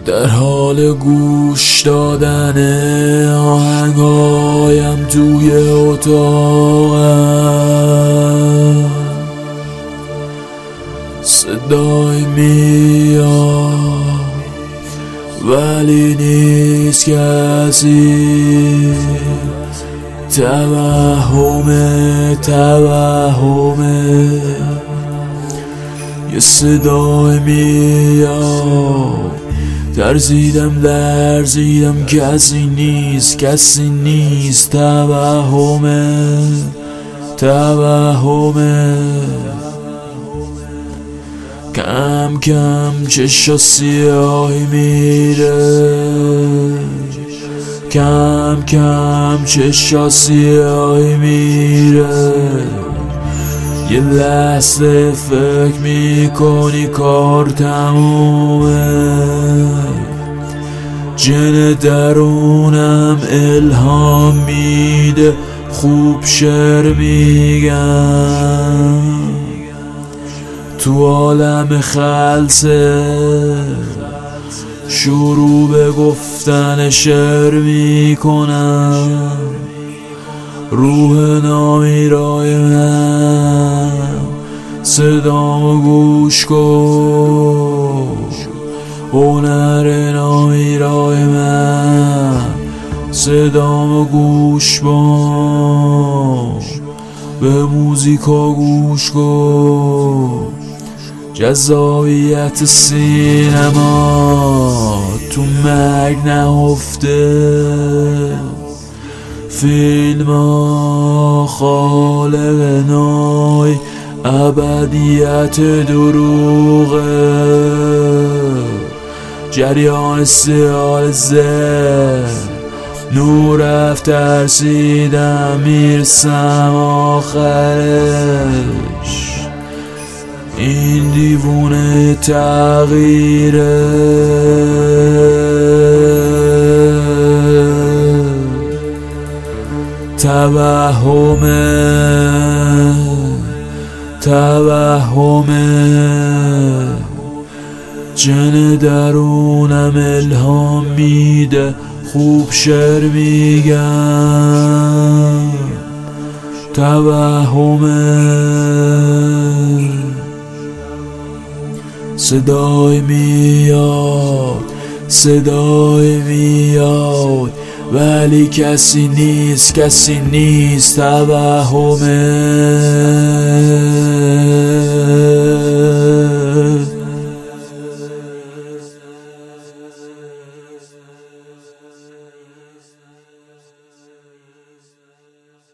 در حال گوش دادن آهنگایم توی اتاقم، صدای میاد ولی نیست کسی. توهمه یه صدای میاد، ترسیدم کسی نیست. توهمه کم کم چشا سیاهی میره، یه لحظه فکر میکنی کار تمومه. جن درونم الهام میده، خوب شعر میگم، تو عالم خلسه شروع به گفتن شعر میکنم. روح نامیرای من صدامو گوش کن، هنر نامیرای من صدامو گوش کن، به موزیکا گوش کن. جذابیت سینما تو مرگ نهفته، فیلم ها خالق نای ابدیت دروغه. جریان سیال زد نور رفت، ترسیدم میرسم آخرش. این دیوونه تغییره، توهمه جن درونم الهام میده، خوب شعر میگم. توهمه صدای میاد ولی کسی نیست. توهمه